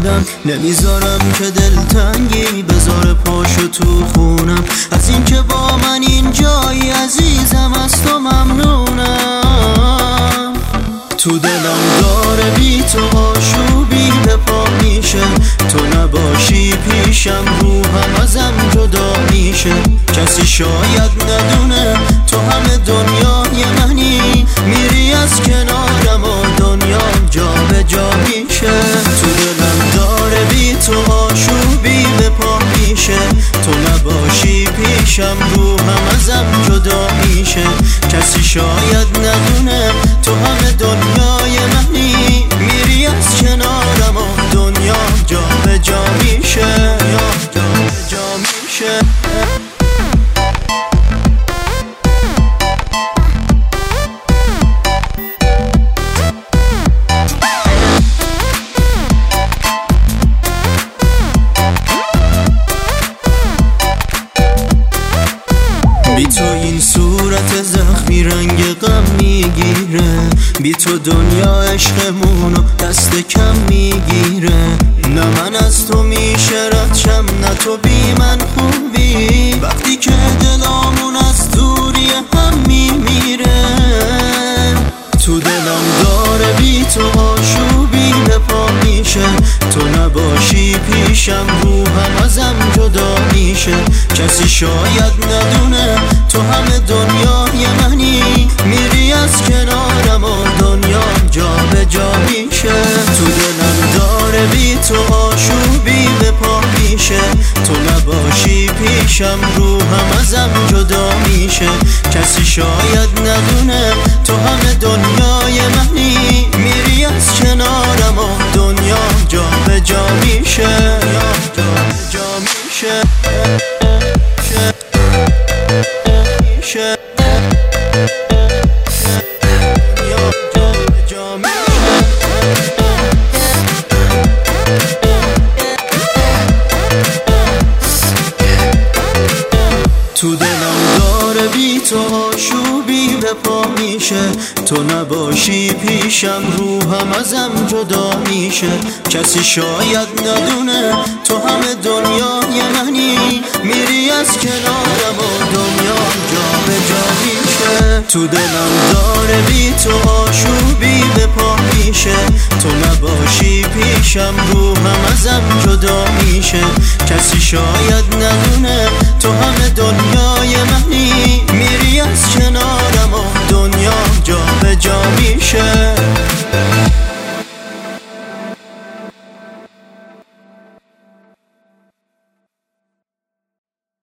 خودم، نمیذارم که دلتنگی بذاره پاشو تو خونم. از این که با من اینجایی عزیزم، از تو ممنونم. تو دلم داره بی تو آشوبی به پا میشه، تو نباشی پیشم روحم ازم جدا میشه. کسی شاید ندونه تو همه دنیای منی، میری از کنارم و دنیام جا به جا میشه. تو دلم داره بی تو آشوبی به پا میشه، تو نباشی پیشم روحم ازم جدا میشه. کسی شاید ندونه تو همه دنیای منی، میری از کنارم و دنیام جا به جا میشه، جا به جا میشه. بی تو این صورت زخمی رنگ غم میگیره، بی تو دنیا عشقمونو دست کم میگیره. نه من از تو میشه ردشم، نه تو بی من خوبی، وقتی که دلامون از دوری هم میمیره. تو دلم داره بی تو آشوبی به پا میشه، تو نباشی پیشم روحم ازم جدا میشه. کسی شاید ندونه تو همه دنیای منی، میری از کنارم و دنیام جا به جا میشه. تو دلم داره بی تو آشوبی به پا میشه، تو نباشی پیشم روحم ازم جدا میشه. کسی شاید ندونه تو همه دنیای منی، میری از کنارم و دنیام جا به جا میشه، جا به جا میشه. تو دلم داره بی تو آشوبی به پا میشه، تو نباشی پیشم روحم ازم جدا میشه. کسی شاید ندونه تو همه دنیای منی، میری از کنارم و دنیام جا به جا میشه. تو دلم داره بی تو آشوبی به پا میشه، تو نباشی پیشم روحم ازم جدا میشه. کسی شاید ندونه تو همه دنیا